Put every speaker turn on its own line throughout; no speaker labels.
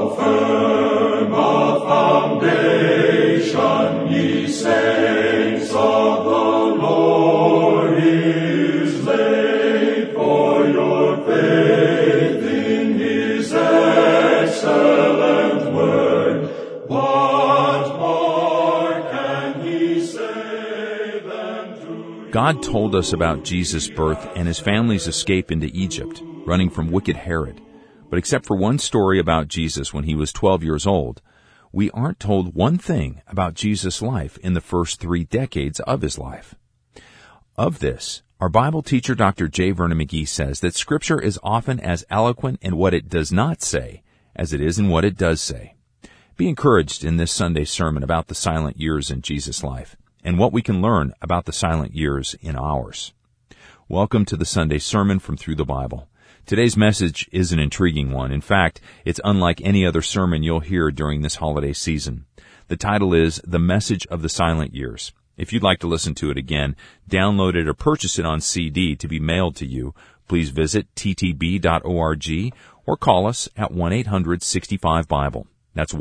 firm a foundation, ye saints of the Lord, is laid, for your faith in his excellent word. What more can he say than to
God told us about Jesus' birth and his family's escape into Egypt, running from wicked Herod. But except for one story about Jesus when he was 12 years old, we aren't told one thing about Jesus' life in the first 3 decades of his life. Of this, our Bible teacher Dr. J. Vernon McGee says that Scripture is often as eloquent in what it does not say as it is in what it does say. Be encouraged in this Sunday sermon about the silent years in Jesus' life and what we can learn about the silent years in ours. Welcome to the Sunday sermon from Through the Bible. Today's message is an intriguing one. In fact, it's unlike any other sermon you'll hear during this holiday season. The title is The Message of the Silent Years. If you'd like to listen to it again, download it or purchase it on CD to be mailed to you, please visit ttb.org or call us at 1-800-65-BIBLE. That's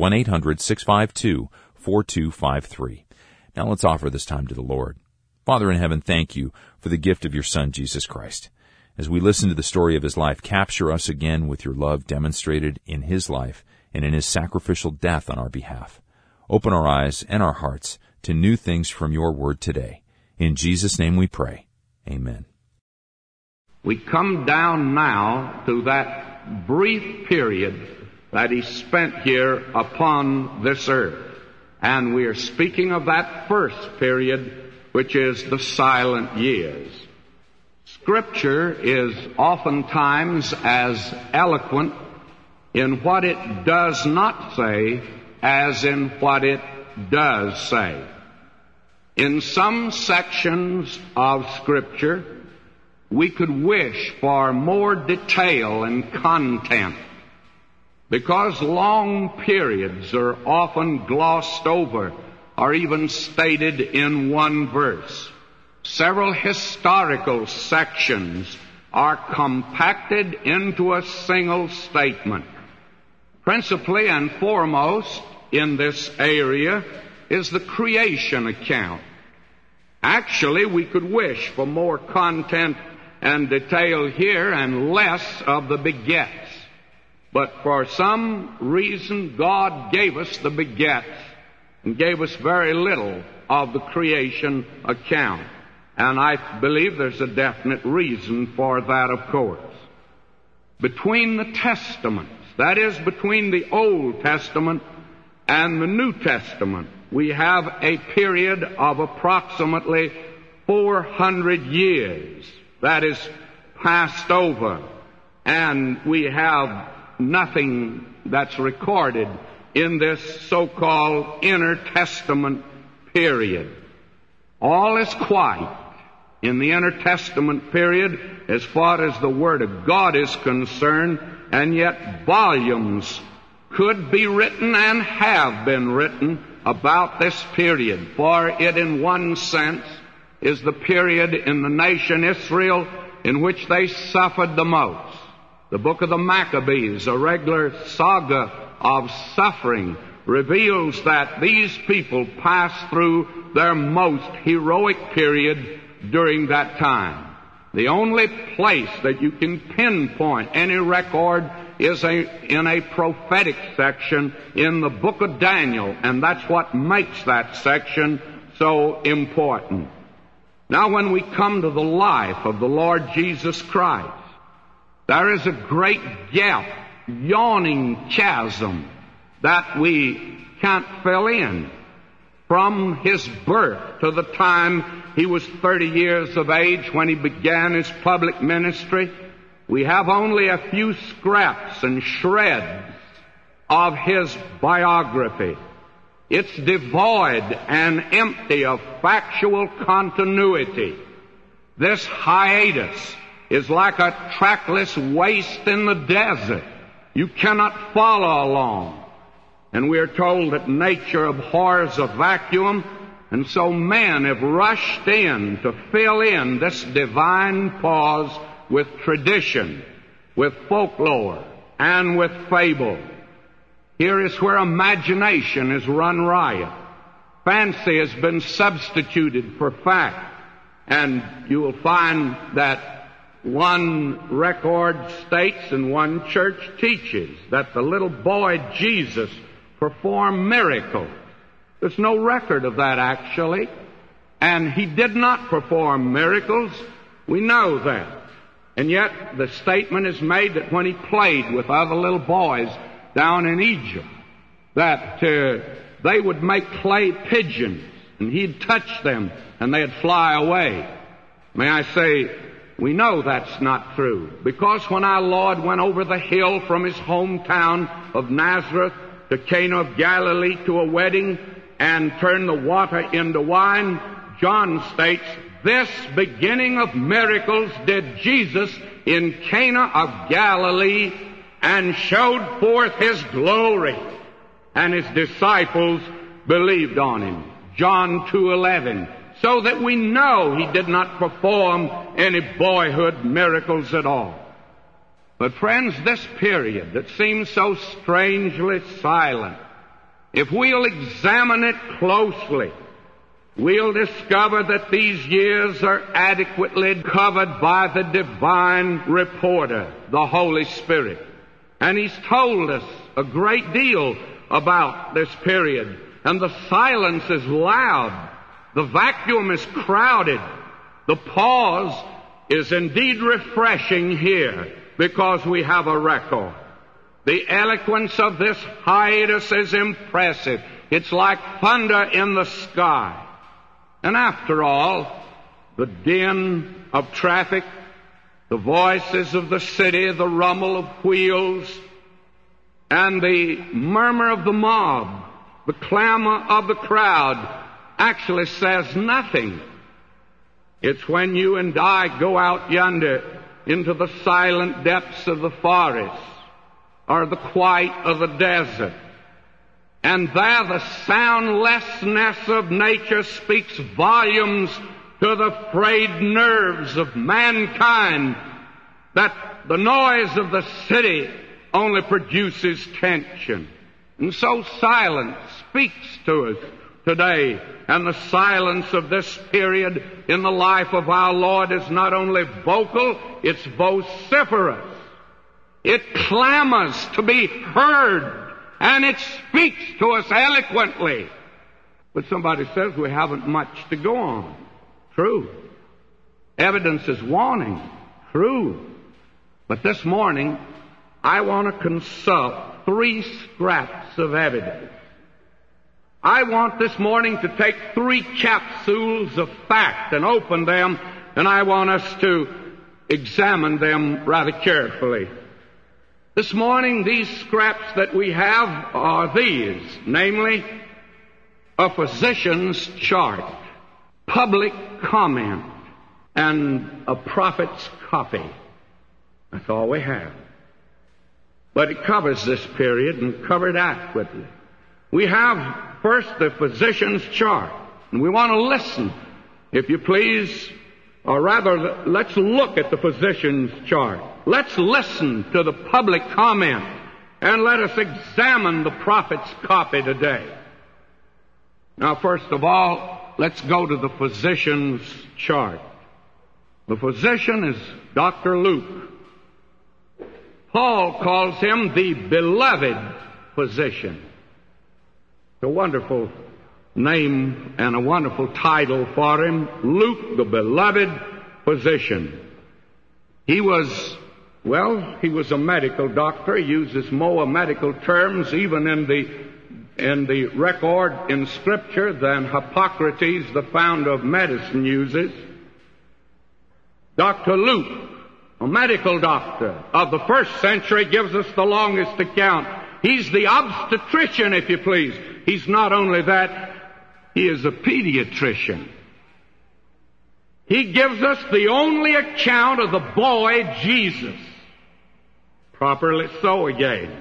1-800-652-4253. Now let's offer this time to the Lord. Father in heaven, thank you for the gift of your Son, Jesus Christ. As we listen to the story of his life, capture us again with your love demonstrated in his life and in his sacrificial death on our behalf. Open our eyes and our hearts to new things from your word today. In Jesus' name we pray. Amen.
We come down now to that brief period that he spent here upon this earth. And we are speaking of that first period, which is the silent years. Scripture is oftentimes as eloquent in what it does not say as in what it does say. In some sections of Scripture, we could wish for more detail and content, because long periods are often glossed over or even stated in one verse. Several historical sections are compacted into a single statement. Principally and foremost in this area is the creation account. Actually, we could wish for more content and detail here and less of the begets. But for some reason, God gave us the begets and gave us very little of the creation account. And I believe there's a definite reason for that, of course. Between the Testaments, that is, between the Old Testament and the New Testament, we have a period of approximately 400 years that is passed over, and we have nothing that's recorded in this so-called intertestament period. All is quiet in the intertestament period as far as the Word of God is concerned, and yet volumes could be written and have been written about this period, for it in one sense is the period in the nation Israel in which they suffered the most. The book of the Maccabees, a regular saga of suffering, reveals that these people passed through their most heroic period during that time. The only place that you can pinpoint any record is in a prophetic section in the book of Daniel, and that's what makes that section so important. Now, when we come to the life of the Lord Jesus Christ, there is a great gap, yawning chasm that we can't fill in. From his birth to the time he was 30 years of age when he began his public ministry, we have only a few scraps and shreds of his biography. It's devoid and empty of factual continuity. This hiatus is like a trackless waste in the desert. You cannot follow along. And we are told that nature abhors a vacuum, and so men have rushed in to fill in this divine pause with tradition, with folklore, and with fable. Here is where imagination is run riot. Fancy has been substituted for fact. And you will find that one record states and one church teaches that the little boy Jesus performed miracles. There's no record of that actually. And he did not perform miracles. We know that. And yet the statement is made that when he played with other little boys down in Egypt, that they would make clay pigeons, and he'd touch them, and they'd fly away. May I say, we know that's not true. Because when our Lord went over the hill from his hometown of Nazareth to Cana of Galilee to a wedding and turned the water into wine, John states, this beginning of miracles did Jesus in Cana of Galilee and showed forth his glory, and his disciples believed on him. John 2:11. So that we know he did not perform any boyhood miracles at all. But friends, this period that seems so strangely silent, if we'll examine it closely, we'll discover that these years are adequately covered by the divine reporter, the Holy Spirit. And he's told us a great deal about this period. And the silence is loud. The vacuum is crowded. The pause is indeed refreshing here because we have a record. The eloquence of this hiatus is impressive. It's like thunder in the sky. And after all, the din of traffic, the voices of the city, the rumble of wheels, and the murmur of the mob, the clamor of the crowd, actually says nothing. It's when you and I go out yonder into the silent depths of the forest or the quiet of the desert, and there the soundlessness of nature speaks volumes to the frayed nerves of mankind, that the noise of the city only produces tension. And so silence speaks to us today. And the silence of this period in the life of our Lord is not only vocal, it's vociferous. It clamors to be heard, and it speaks to us eloquently. But somebody says we haven't much to go on. True. Evidence is wanting. True. But this morning, I want to consult 3 scraps of evidence. I want this morning to take 3 capsules of fact and open them, and I want us to examine them rather carefully. This morning, these scraps that we have are these, namely, a physician's chart, public comment, and a prophet's copy. That's all we have. But it covers this period and covered adequately. We have first the physician's chart, and we want to listen, if you please, or rather, let's look at the physician's chart. Let's listen to the public comment, and let us examine the prophet's copy today. Now, first of all, let's go to the physician's chart. The physician is Dr. Luke. Paul calls him the beloved physician. It's a wonderful name and a wonderful title for him, Luke, the beloved physician. He was a medical doctor. He uses more medical terms even in the record in Scripture than Hippocrates, the founder of medicine, uses. Dr. Luke, a medical doctor of the 1st century, gives us the longest account. He's the obstetrician, if you please. He's not only that, he is a pediatrician. He gives us the only account of the boy Jesus. Properly so again.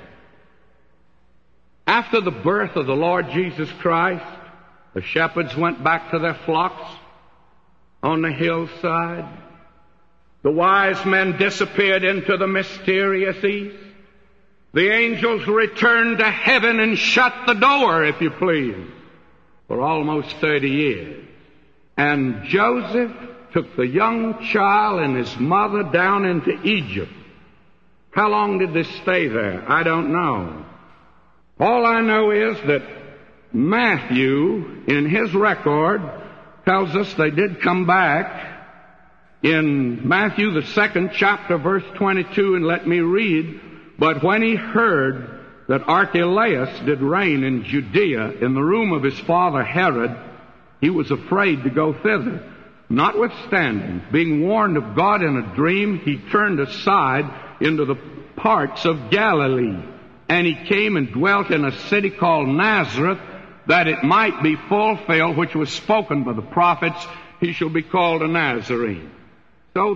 After the birth of the Lord Jesus Christ, the shepherds went back to their flocks on the hillside. The wise men disappeared into the mysterious east. The angels returned to heaven and shut the door, if you please, for almost 30 years. And Joseph took the young child and his mother down into Egypt. How long did they stay there? I don't know. All I know is that Matthew, in his record, tells us they did come back. In Matthew, the 2nd chapter, verse 22, and let me read, "But when he heard that Archelaus did reign in Judea in the room of his father Herod, he was afraid to go thither. Notwithstanding, being warned of God in a dream, he turned aside into the parts of Galilee. And he came and dwelt in a city called Nazareth, that it might be fulfilled, which was spoken by the prophets, he shall be called a Nazarene." So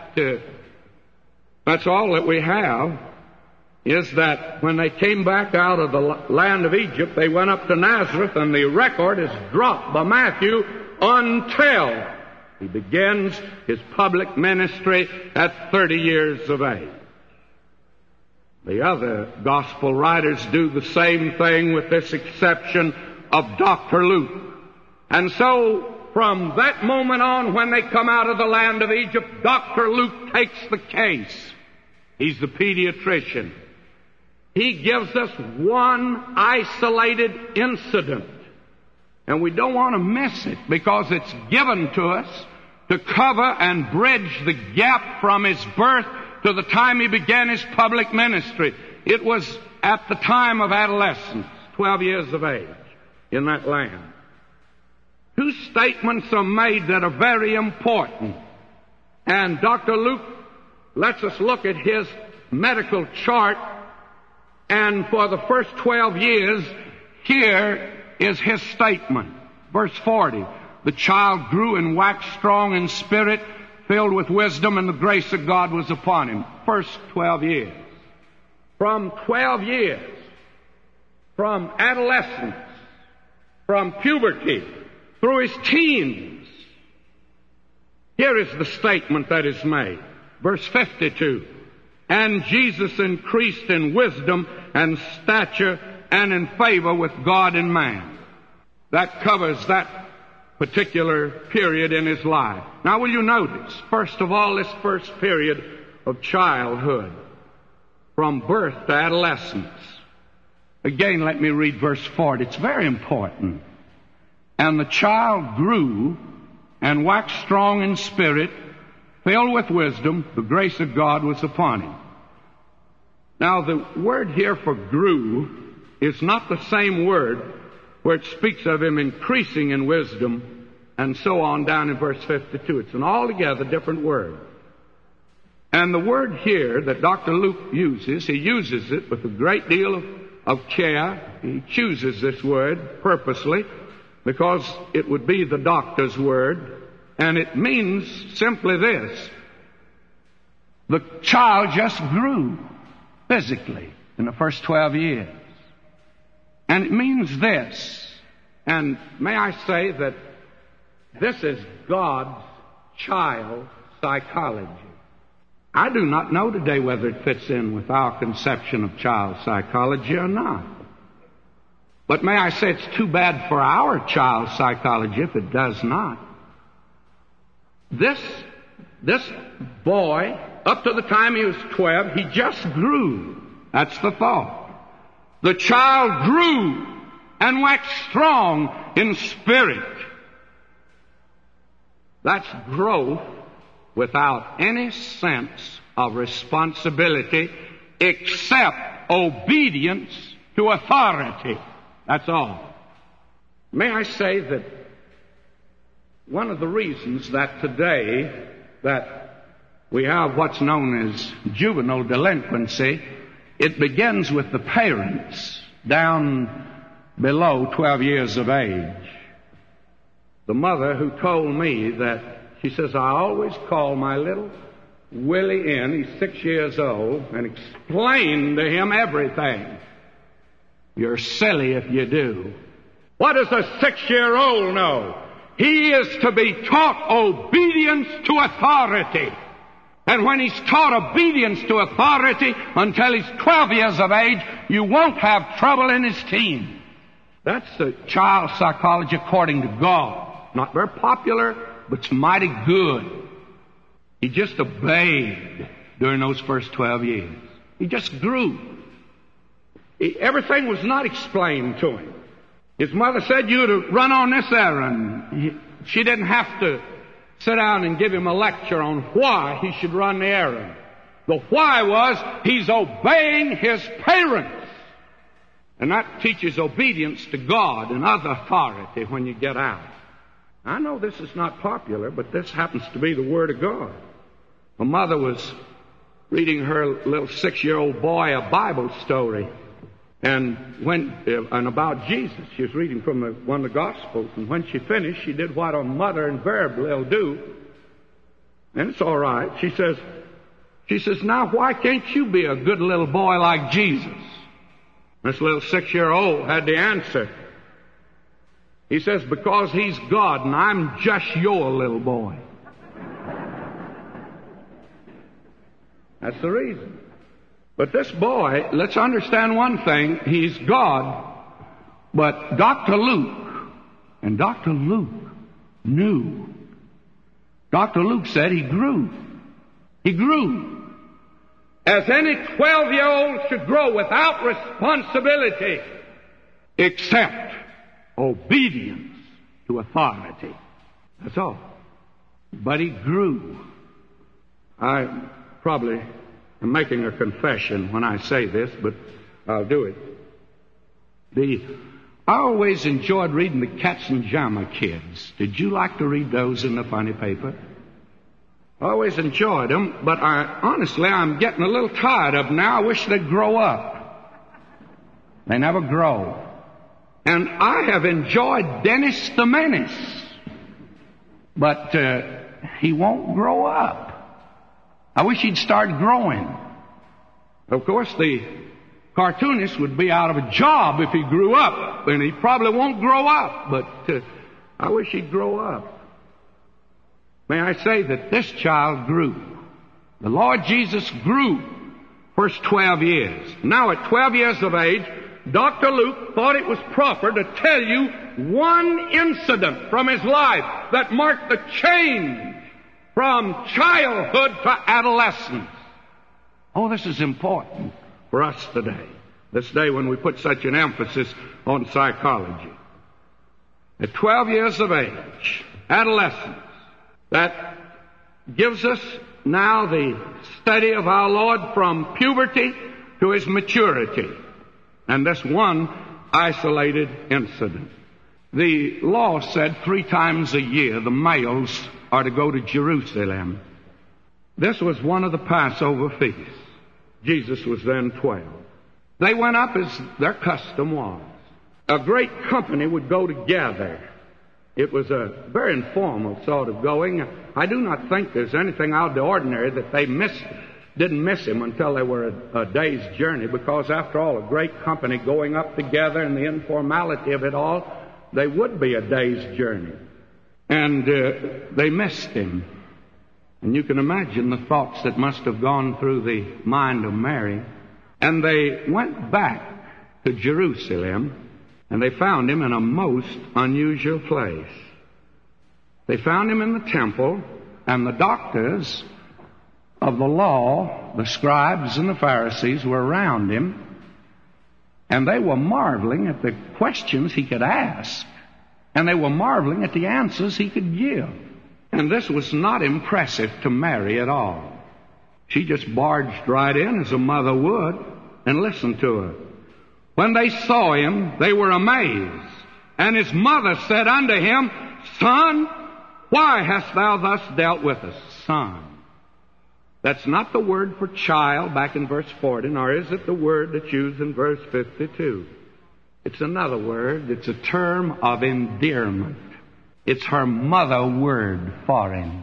that's all that we have, is that when they came back out of the land of Egypt, they went up to Nazareth, and the record is dropped by Matthew until he begins his public ministry at 30 years of age. The other gospel writers do the same thing, with this exception of Dr. Luke. And so, from that moment on, when they come out of the land of Egypt, Dr. Luke takes the case. He's the pediatrician. He gives us one isolated incident. And we don't want to miss it, because it's given to us to cover and bridge the gap from his birth to the time he began his public ministry. It was at the time of adolescence, 12 years of age, in that land. Two statements are made that are very important. And Dr. Luke lets us look at his medical chart. And for the first 12 years, here is his statement. Verse 40, "The child grew and waxed strong in spirit, filled with wisdom, and the grace of God was upon him." First 12 years. From 12 years, from adolescence, from puberty, through his teens, here is the statement that is made. Verse 52, "And Jesus increased in wisdom and stature and in favor with God and man." That covers that particular period in his life. Now, will you notice, first of all, this first period of childhood, from birth to adolescence. Again, let me read verse 40. It's very important. "And the child grew and waxed strong in spirit, filled with wisdom, the grace of God was upon him." Now, the word here for grew is not the same word where it speaks of him increasing in wisdom and so on down in verse 52. It's an altogether different word. And the word here that Dr. Luke uses, he uses it with a great deal of care. He chooses this word purposely because it would be the doctor's word. And it means simply this: the child just grew physically in the first 12 years. And it means this, and may I say that this is God's child psychology. I do not know today whether it fits in with our conception of child psychology or not. But may I say it's too bad for our child psychology if it does not. This boy, up to the time he was 12, he just grew. That's the thought. The child grew and waxed strong in spirit. That's growth without any sense of responsibility except obedience to authority. That's all. May I say that one of the reasons that today that we have what's known as juvenile delinquency, it begins with the parents down below 12 years of age. The mother who told me that, she says, "I always call my little Willie in, he's 6 years old, and explain to him everything." You're silly if you do. What does a 6-year-old know? He is to be taught obedience to authority. And when he's taught obedience to authority until he's 12 years of age, you won't have trouble in his teens. That's the child psychology according to God. Not very popular, but it's mighty good. He just obeyed during those first 12 years. He just grew. Everything was not explained to him. His mother said, "You to run on this errand." She didn't have to sit down and give him a lecture on why he should run the errand. The why was, he's obeying his parents. And that teaches obedience to God and other authority when you get out. I know this is not popular, but this happens to be the Word of God. A mother was reading her little 6-year-old boy a Bible story, and about Jesus. She was reading from one of the Gospels, and when she finished, she did what a mother invariably will do, and it's all right. She says, "Now why can't you be a good little boy like Jesus?" This little 6-year-old had the answer. He says, "Because he's God and I'm just your little boy." That's the reason. But this boy, let's understand one thing. He's God. But Dr. Luke knew. Dr. Luke said he grew. He grew. As any 12-year-old should grow without responsibility, except obedience to authority. That's all. But he grew. I probably am making a confession when I say this, but I'll do it. I always enjoyed reading the Katzenjammer Kids. Did you like to read those in the funny paper? I always enjoyed them, but honestly, I'm getting a little tired of them now. I wish they'd grow up. They never grow. And I have enjoyed Dennis the Menace, but he won't grow up. I wish he'd start growing. Of course, the cartoonist would be out of a job if he grew up, and he probably won't grow up, but I wish he'd grow up. May I say that this child grew. The Lord Jesus grew first 12 years. Now at 12 years of age, Dr. Luke thought it was proper to tell you one incident from his life that marked the change from childhood to adolescence. Oh, this is important for us today, this day when we put such an emphasis on psychology. At 12 years of age, adolescence, that gives us now the study of our Lord from puberty to his maturity. And this one isolated incident. The law said 3 times a year the males are to go to Jerusalem. This was one of the Passover feasts. Jesus was then 12. They went up as their custom was. A great company would go together. It was a very informal sort of going. I do not think there's anything out of the ordinary that they didn't miss him until they were a day's journey, because after all, a great company going up together and the informality of it all, they would be a day's journey. And they missed him. And you can imagine the thoughts that must have gone through the mind of Mary. And they went back to Jerusalem, and they found him in a most unusual place. They found him in the temple, and the doctors of the law, the scribes and the Pharisees, were around him, and they were marveling at the questions he could ask, and they were marveling at the answers he could give. And this was not impressive to Mary at all. She just barged right in as a mother would and listened to her. When they saw him, they were amazed. And his mother said unto him, Son, why hast thou thus dealt with us? Son. That's not the word for child back in verse 40, nor is it the word that's used in verse 52. It's another word. It's a term of endearment. It's her mother word for him.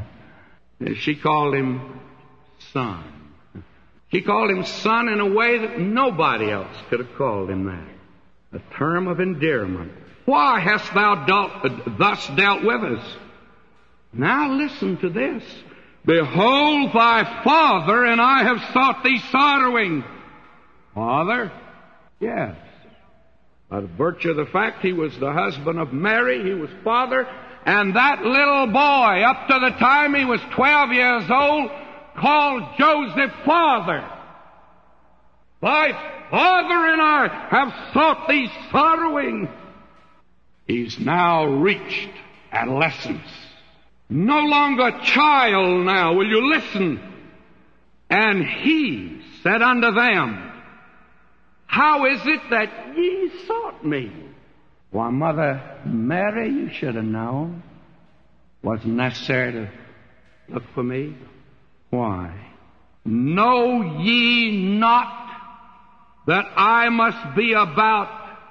She called him son. She called him son in a way that nobody else could have called him that. A term of endearment. Why hast thou thus dealt with us? Now listen to this. Behold, thy father and I have sought thee sorrowing. Father? Yes. By virtue of the fact he was the husband of Mary, he was father, and that little boy, up to the time he was 12 years old, called Joseph father. Thy father and I have sought thee sorrowing. He's now reached adolescence. No longer a child now, will you listen? And he said unto them, How is it that ye sought me? Why, Mother Mary, you should have known. Wasn't necessary to look for me. Why? Know ye not that I must be about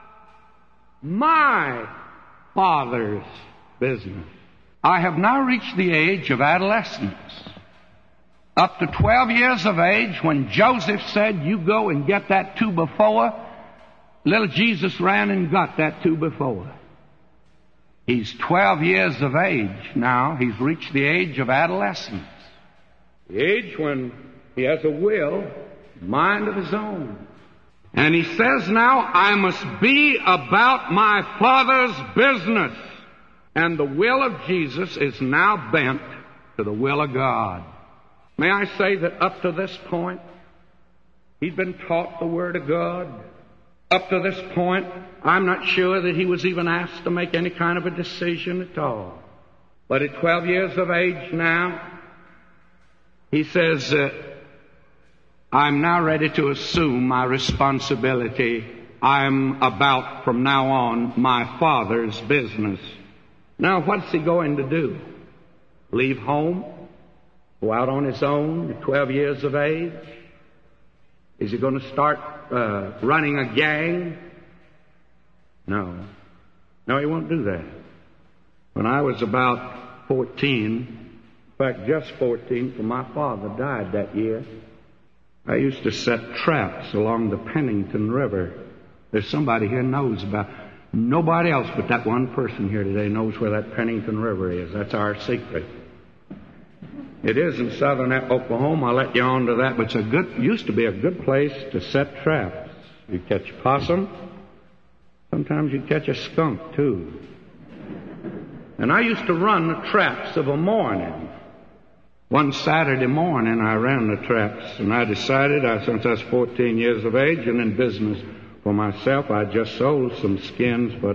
my Father's business? I have now reached the age of adolescence. Up to 12 years of age, when Joseph said, you go and get that 2x4, little Jesus ran and got that 2x4. He's 12 years of age now. He's reached the age of adolescence. The age when he has a will, mind of his own. And he says now, I must be about my Father's business. And the will of Jesus is now bent to the will of God. May I say that up to this point, he'd been taught the Word of God. Up to this point, I'm not sure that he was even asked to make any kind of a decision at all. But at 12 years of age now, he says, I'm now ready to assume my responsibility. I'm about, from now on, my Father's business. Now, what's he going to do? Leave home? Go out on his own at 12 years of age? Is he going to start running a gang? No. No, he won't do that. When I was about 14, in fact, just 14, for my father died that year, I used to set traps along the Pennington River. There's somebody here knows about. Nobody else but that one person here today knows where that Pennington River is. That's our secret. It is in southern Oklahoma. I'll let you on to that, but used to be a good place to set traps. You catch possum. Sometimes you catch a skunk too. And I used to run the traps of a morning. One Saturday morning I ran the traps, and I decided, since I was 14 years of age and in business for myself, I just sold some skins for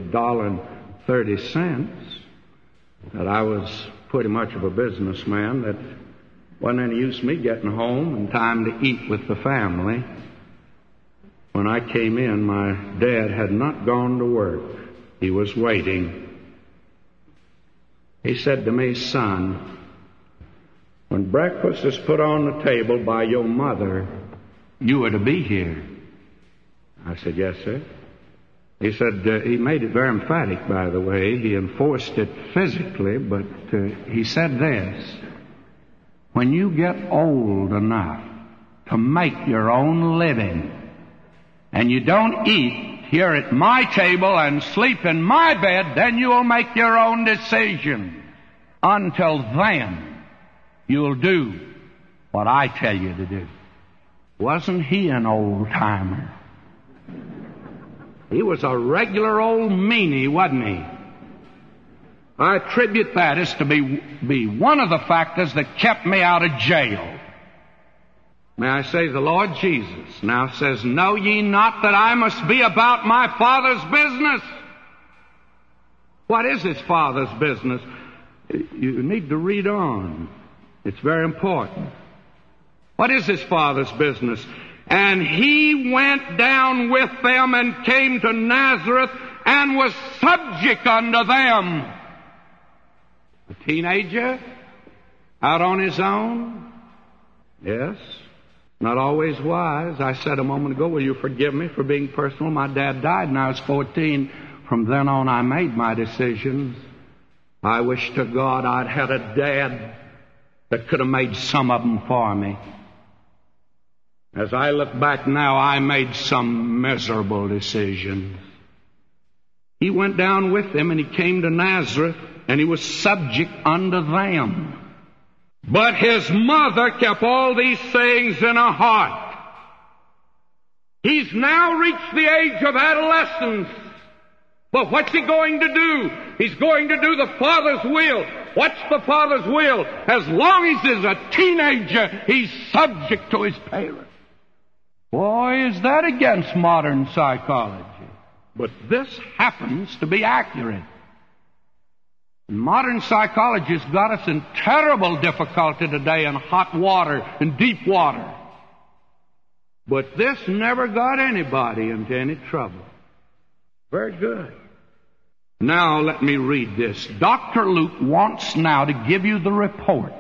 $1.30, that I was pretty much of a businessman, that wasn't any use me getting home in time to eat with the family. When I came in, my dad had not gone to work. He was waiting. He said to me, son, when breakfast is put on the table by your mother, you are to be here. I said, yes, sir. He said, he made it very emphatic, by the way. He enforced it physically, but he said this, when you get old enough to make your own living, and you don't eat here at my table and sleep in my bed, then you'll make your own decision. Until then, you'll do what I tell you to do. Wasn't he an old-timer? He was a regular old meanie, wasn't he? I attribute that as to be one of the factors that kept me out of jail. May I say, the Lord Jesus now says, know ye not that I must be about my Father's business? What is his Father's business? You need to read on. It's very important. What is his Father's business? And he went down with them and came to Nazareth and was subject unto them. A teenager out on his own? Yes. Not always wise. I said a moment ago, will you forgive me for being personal? My dad died when I was 14. From then on, I made my decisions. I wish to God I'd had a dad that could have made some of them for me. As I look back now, I made some miserable decisions. He went down with them, and he came to Nazareth, and he was subject unto them. But his mother kept all these sayings in her heart. He's now reached the age of adolescence. But what's he going to do? He's going to do the Father's will. What's the Father's will? As long as he's a teenager, he's subject to his parents. Boy, is that against modern psychology. But this happens to be accurate. Modern psychology has got us in terrible difficulty today in hot water and deep water. But this never got anybody into any trouble. Very good. Now let me read this. Dr. Luke wants now to give you the report.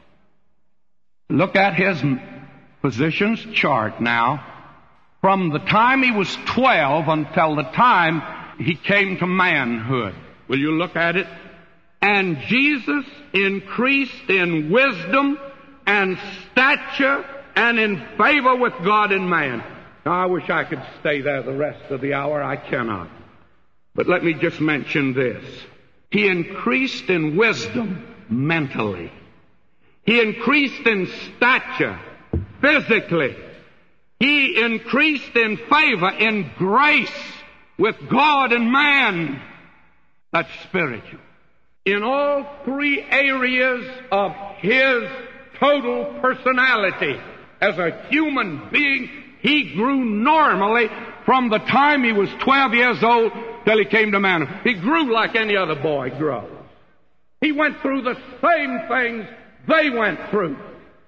Look at his physician's chart now. From the time he was 12 until the time he came to manhood. Will you look at it? And Jesus increased in wisdom and stature and in favor with God and man. Now, I wish I could stay there the rest of the hour. I cannot. But let me just mention this. He increased in wisdom mentally. He increased in stature physically. He increased in favor, in grace with God and man. That's spiritual. In all three areas of his total personality as a human being, he grew normally from the time he was 12 years old till he came to manhood. He grew like any other boy grows. He went through the same things they went through.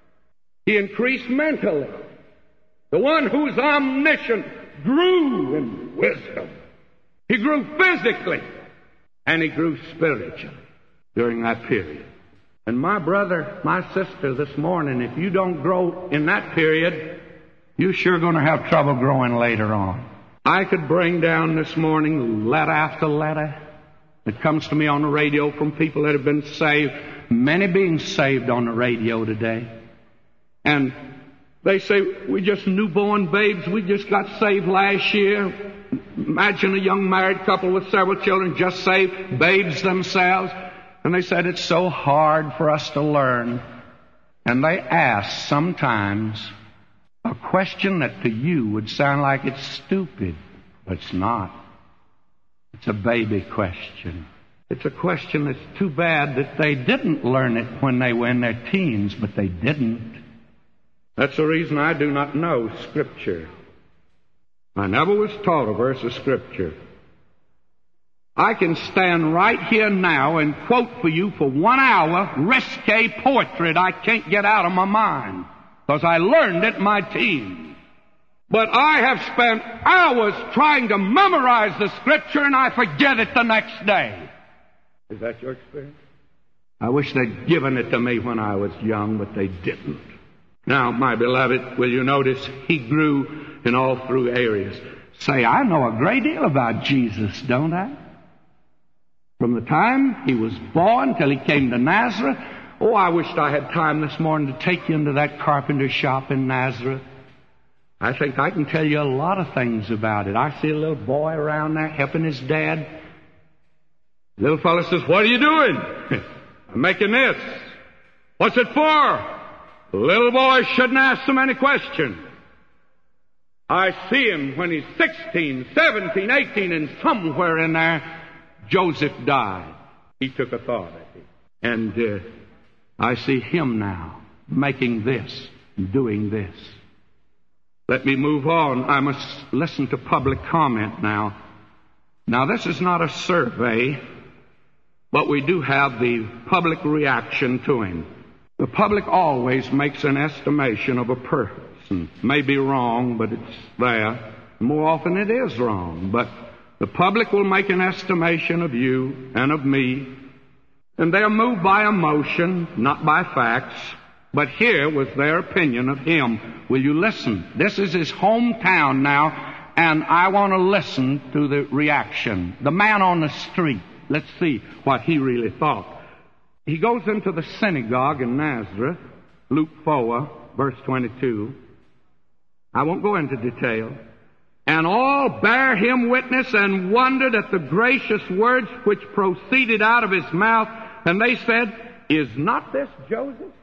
He increased mentally. The one who's omniscient grew in wisdom. He grew physically, and he grew spiritually during that period. And my brother, my sister, this morning, if you don't grow in that period, you're sure going to have trouble growing later on. I could bring down this morning letter after letter that comes to me on the radio from people that have been saved, many being saved on the radio today. And they say, we just newborn babes, we just got saved last year. Imagine a young married couple with several children just saved, babes themselves. And they said, it's so hard for us to learn. And they ask sometimes a question that to you would sound like it's stupid, but it's not. It's a baby question. It's a question that's too bad that they didn't learn it when they were in their teens, but they didn't. That's the reason I do not know Scripture. I never was taught a verse of Scripture. I can stand right here now and quote for you for 1 hour risque poetry I can't get out of my mind, because I learned it in my teens. But I have spent hours trying to memorize the Scripture and I forget it the next day. Is that your experience? I wish they'd given it to me when I was young, but they didn't. Now, my beloved, will you notice he grew in all through areas. Say, I know a great deal about Jesus, don't I? From the time he was born till he came to Nazareth. Oh, I wished I had time this morning to take you into that carpenter shop in Nazareth. I think I can tell you a lot of things about it. I see a little boy around there helping his dad. The little fellow says, what are you doing? I'm making this. What's it for? The little boy shouldn't ask so many questions. I see him when he's 16, 17, 18, and somewhere in there, Joseph died. He took authority. And I see him now making this, doing this. Let me move on. I must listen to public comment now. Now, this is not a survey, but we do have the public reaction to him. The public always makes an estimation of a person. May be wrong, but it's there. More often it is wrong, but the public will make an estimation of you and of me, and they're moved by emotion, not by facts. But here was their opinion of him. Will you listen? This is his hometown now, and I want to listen to the reaction. The man on the street. Let's see what he really thought. He goes into the synagogue in Nazareth, Luke 4, verse 22. I won't go into detail. And all bare him witness and wondered at the gracious words which proceeded out of his mouth. And they said, is not this Joseph?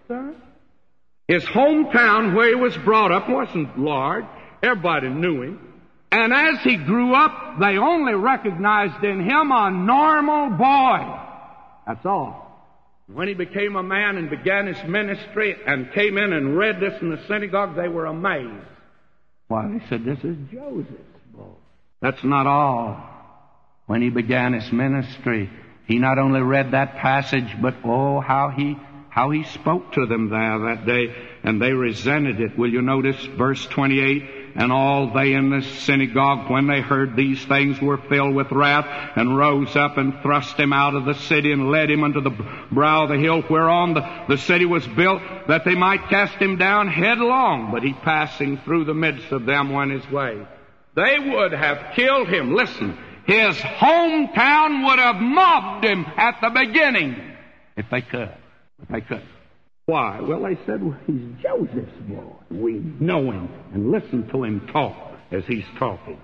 son. His hometown where he was brought up wasn't large. Everybody knew him. And as he grew up, they only recognized in him a normal boy. That's all. When he became a man and began his ministry and came in and read this in the synagogue, they were amazed. Why, they said, this is Joseph's boy. That's not all. When he began his ministry, he not only read that passage, but how he spoke to them there that day, and they resented it. Will you notice verse 28? And all they in the synagogue, when they heard these things, were filled with wrath, and rose up and thrust him out of the city, and led him unto the brow of the hill whereon the city was built, that they might cast him down headlong. But he, passing through the midst of them, went his way. They would have killed him. Listen, his hometown would have mobbed him at the beginning, if they could. If they could. Why? Well, they said, well, he's Joseph's boy. We know him and listen to him talk as he's talking.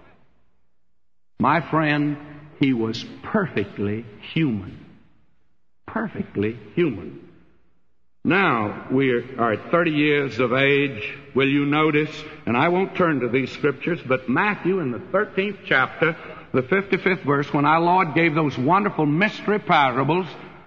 My friend, he was perfectly human. Perfectly human. Now, we are at 30 years of age. Will you notice, and I won't turn to these scriptures, but Matthew in the 13th chapter, the 55th verse, when our Lord gave those wonderful mystery parables,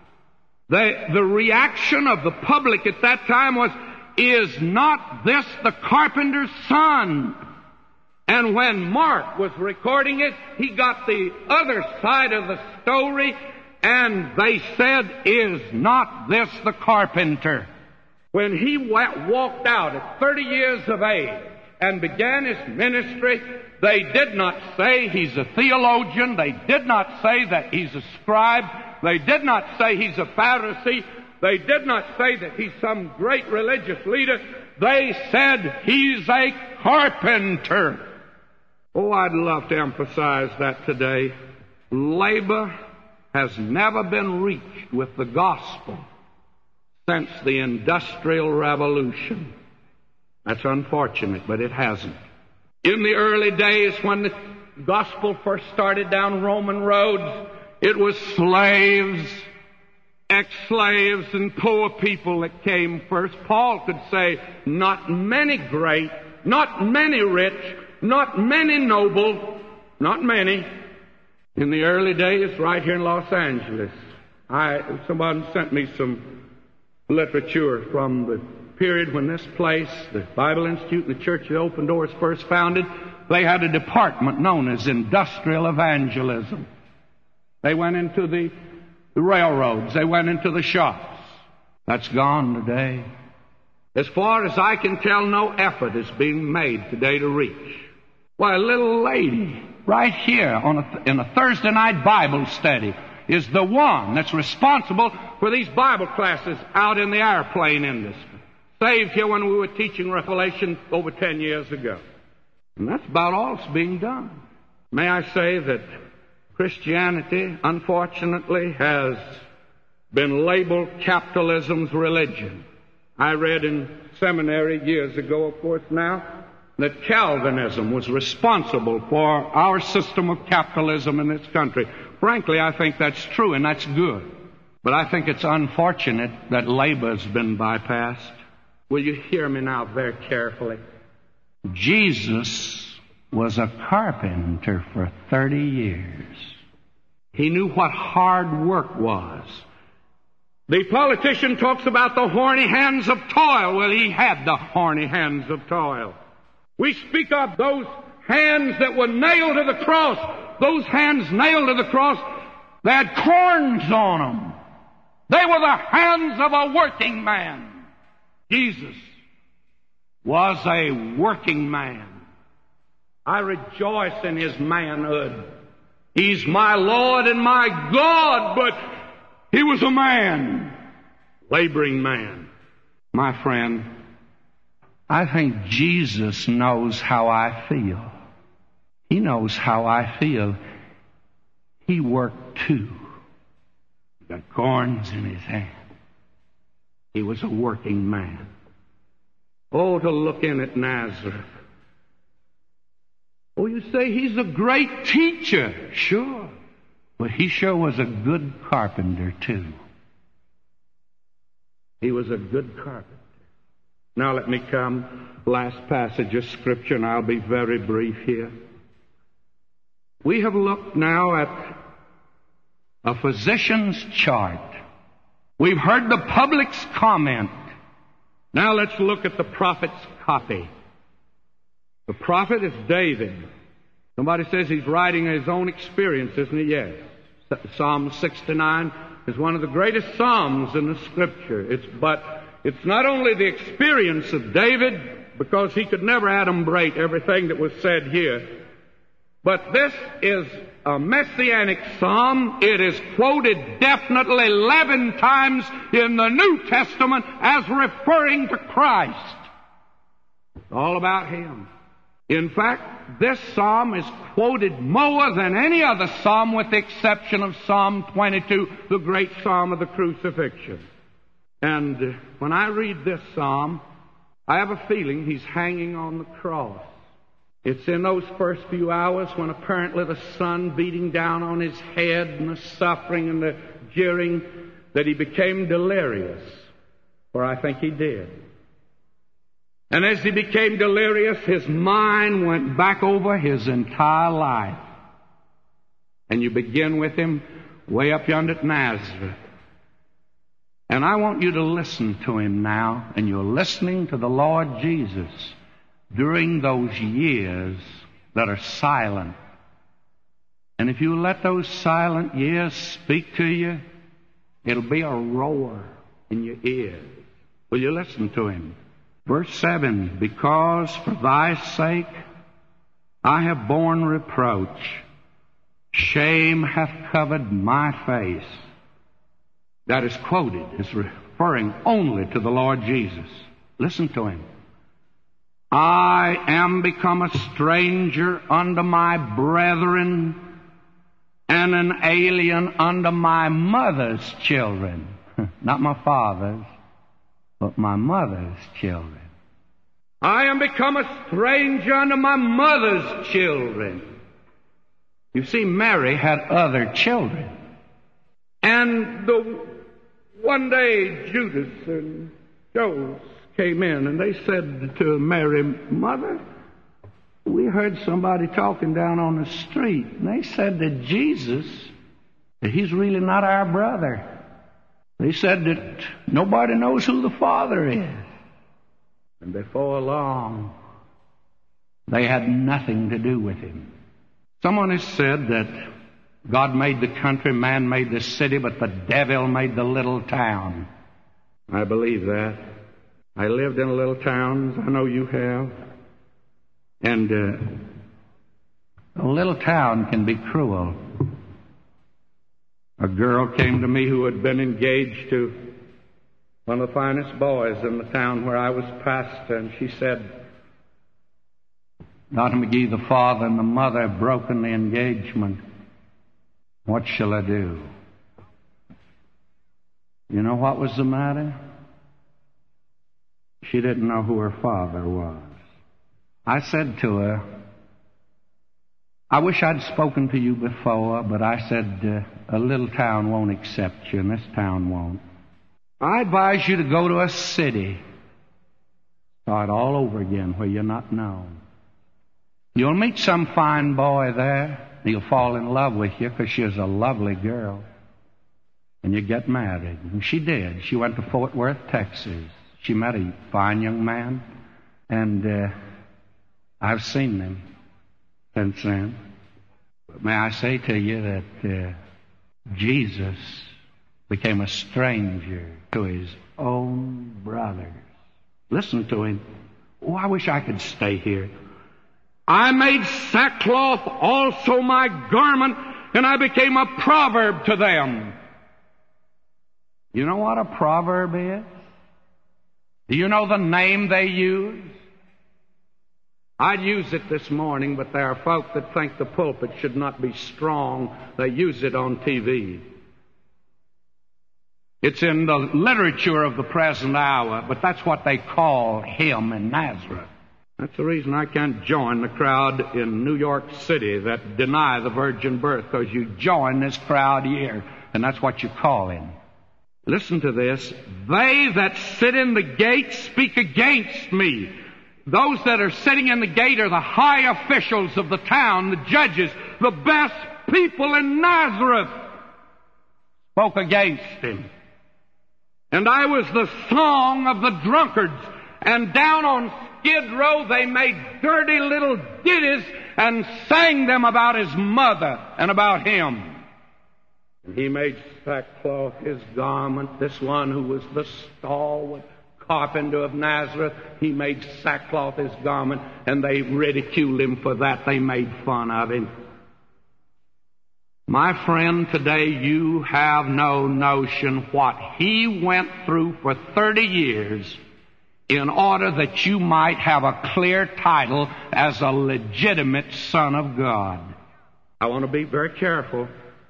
the reaction of the public at that time was, is not this the carpenter's son? And when Mark was recording it, he got the other side of the story, and they said, is not this the carpenter? When he walked out at 30 years of age and began his ministry, they did not say he's a theologian. They did not say that he's a scribe. They did not say he's a Pharisee. They did not say that he's some great religious leader. They said he's a carpenter. Oh, I'd love to emphasize that today. Labor has never been reached with the gospel since the Industrial Revolution. That's unfortunate, but it hasn't. In the early days when the gospel first started down Roman roads, it was slaves, ex-slaves, and poor people that came first. Paul could say, not many great, not many rich, not many noble, not many. In the early days, right here in Los Angeles, somebody sent me some literature from the period when this place, the Bible Institute and the Church of the Open Doors, first founded. They had a department known as industrial evangelism. They went into the railroads. They went into the shops. That's gone today. As far as I can tell, no effort is being made today to reach. Why, a little lady right here in a Thursday night Bible study is the one that's responsible for these Bible classes out in the airplane industry. Saved here when we were teaching Revelation over 10 years ago. And that's about all that's being done. May I say that Christianity, unfortunately, has been labeled capitalism's religion. I read in seminary years ago, of course, now, that Calvinism was responsible for our system of capitalism in this country. Frankly, I think that's true, and that's good. But I think it's unfortunate that labor's been bypassed. Will you hear me now very carefully? Jesus was a carpenter for 30 years. He knew what hard work was. The politician talks about the horny hands of toil. Well, he had the horny hands of toil. We speak of those hands that were nailed to the cross. Those hands nailed to the cross, they had corns on them. They were the hands of a working man. Jesus was a working man. I rejoice in his manhood. He's my Lord and my God, but he was a man, laboring man. My friend, I think Jesus knows how I feel. He knows how I feel. He worked too. He got corns in his hand. He was a working man. Oh, to look in at Nazareth. Oh, you say he's a great teacher. Sure. But he sure was a good carpenter too. He was a good carpenter. Now let me come, last passage of Scripture, and I'll be very brief here. We have looked now at a physician's chart. We've heard the public's comment. Now let's look at the prophet's copy. The prophet is David. Somebody says he's writing his own experience, isn't he? Yes. Psalm 69 is one of the greatest psalms in the Scripture. It's not only the experience of David, because he could never adumbrate everything that was said here, but this is a messianic psalm. It is quoted definitely 11 times in the New Testament as referring to Christ. It's all about Him. In fact, this psalm is quoted more than any other psalm with the exception of Psalm 22, the great psalm of the crucifixion. And when I read this psalm, I have a feeling he's hanging on the cross. It's in those first few hours when apparently the sun beating down on his head and the suffering and the jeering that he became delirious, or I think he did. And as he became delirious, his mind went back over his entire life. And you begin with him way up yonder at Nazareth. And I want you to listen to him now, and you're listening to the Lord Jesus during those years that are silent. And if you let those silent years speak to you, it'll be a roar in your ears. Will you listen to him? Verse 7, because for thy sake I have borne reproach, shame hath covered my face. That is quoted as referring only to the Lord Jesus. Listen to him. I am become a stranger unto my brethren, and an alien unto my mother's children. Not my father's, but my mother's children. I am become a stranger unto my mother's children. You see, Mary had other children. And one day Judas and Joseph came in and they said to Mary, Mother, we heard somebody talking down on the street. And they said that Jesus, that he's really not our brother. They said that nobody knows who the Father is. And before long, they had nothing to do with him. Someone has said that God made the country, man made the city, but the devil made the little town. I believe that. I lived in a little town, as I know you have. And a little town can be cruel. A girl came to me who had been engaged to one of the finest boys in the town where I was pastor, and she said, Dr. McGee, the father and the mother have broken the engagement. What shall I do? You know what was the matter? She didn't know who her father was. I said to her, I wish I'd spoken to you before, but I said, a little town won't accept you, and this town won't. I advise you to go to a city. Start all over again where you're not known. You'll meet some fine boy there. He'll fall in love with you because she's a lovely girl. And you get married. And she did. She went to Fort Worth, Texas. She met a fine young man. And I've seen them since then. But may I say to you that Jesus became a stranger to his own brothers. Listen to him. Oh, I wish I could stay here. I made sackcloth also my garment, and I became a proverb to them. You know what a proverb is? Do you know the name they use? I'd use it this morning, but there are folk that think the pulpit should not be strong. They use it on TV. It's in the literature of the present hour, but that's what they call him in Nazareth. That's the reason I can't join the crowd in New York City that deny the virgin birth, because you join this crowd here, and that's what you call him. Listen to this. They that sit in the gate speak against me. Those that are sitting in the gate are the high officials of the town, the judges, the best people in Nazareth. Spoke against him. And I was the song of the drunkards. And down on Skid Row they made dirty little ditties and sang them about his mother and about him. And he made sackcloth his garment. This one who was the stalwart carpenter of Nazareth, he made sackcloth his garment, and they ridiculed him for that. They made fun of him. My friend, today you have no notion what he went through for 30 years in order that you might have a clear title as a legitimate son of God. I want to be very careful.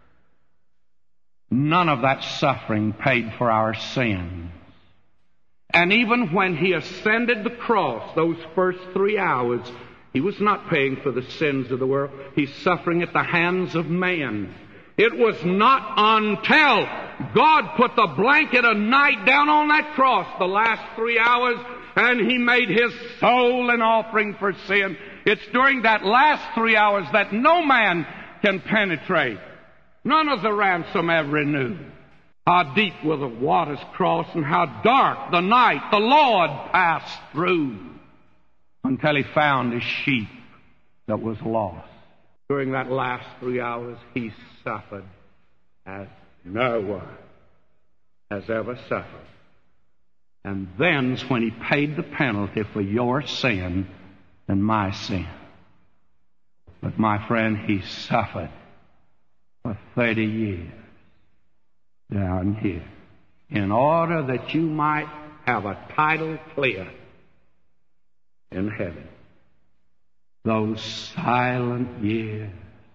None of that suffering paid for our sins. And even when he ascended the cross, those first 3 hours, he was not paying for the sins of the world. He's suffering at the hands of man. It was not until God put the blanket of night down on that cross the last 3 hours, and he made his soul an offering for sin. It's during that last 3 hours that no man can penetrate. None of the ransom ever knew. How deep will the waters cross, and how dark the night the Lord passed through, until he found his sheep that was lost. During that last 3 hours, he suffered as no one has ever suffered. And then's when he paid the penalty for your sin and my sin. But my friend, he suffered for 30 years down here in order that you might have a title clear in heaven. Those silent years,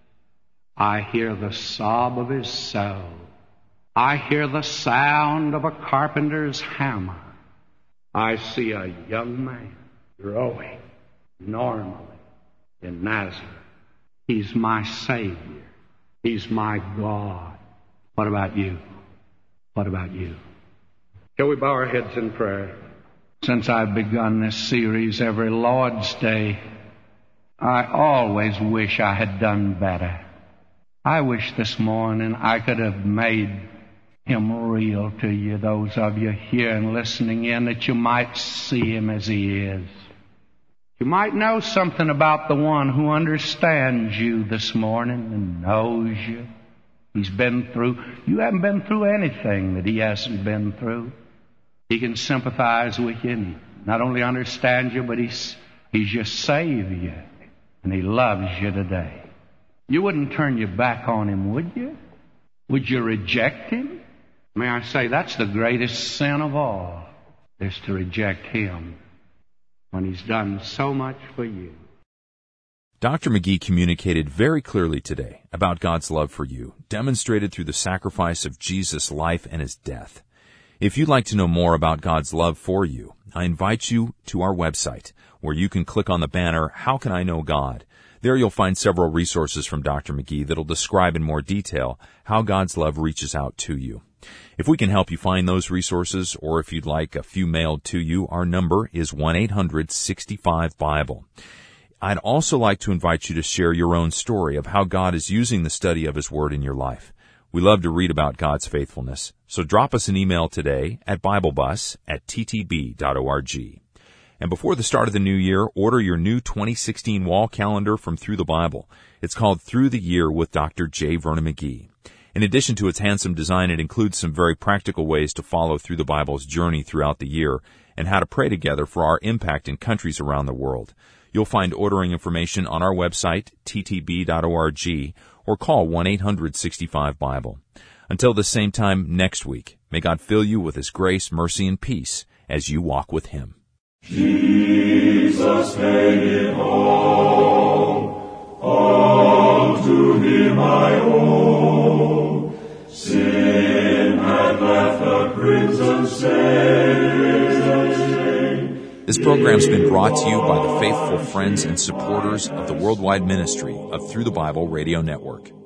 I hear the sob of his soul. I hear the sound of a carpenter's hammer. I see a young man growing normally in Nazareth. He's my Savior. He's my God. What about you? What about you? Shall we bow our heads in prayer? Since I've begun this series every Lord's Day, I always wish I had done better. I wish this morning I could have made him real to you, those of you here and listening in, that you might see him as he is. You might know something about the one who understands you this morning and knows you. He's been through. You haven't been through anything that he hasn't been through. He can sympathize with you, and he not only understands you, but he's your Savior, and he loves you today. You wouldn't turn your back on him, would you? Would you reject him? May I say, that's the greatest sin of all, is to reject him when he's done so much for you.
Dr. McGee communicated very clearly today about God's love for you, demonstrated through the sacrifice of Jesus' life and his death. If you'd like to know more about God's love for you, I invite you to our website, where you can click on the banner, How Can I Know God? There you'll find several resources from Dr. McGee that'll describe in more detail how God's love reaches out to you. If we can help you find those resources, or if you'd like a few mailed to you, our number is 1-800-65-BIBLE. I'd also like to invite you to share your own story of how God is using the study of his Word in your life. We love to read about God's faithfulness, so drop us an email today at BibleBus@ttb.org. And before the start of the new year, order your new 2016 wall calendar from Through the Bible. It's called Through the Year with Dr. J. Vernon McGee. In addition to its handsome design, it includes some very practical ways to follow through the Bible's journey throughout the year and how to pray together for our impact in countries around the world. You'll find ordering information on our website, ttb.org, or call 1-800-65-BIBLE. Until the same time next week, may God fill you with his grace, mercy, and peace as you walk with him.
Jesus made it all to him I owe. Sin had left a crimson stain.
This program's been brought to you by the faithful friends and supporters of the worldwide ministry of Through the Bible Radio Network.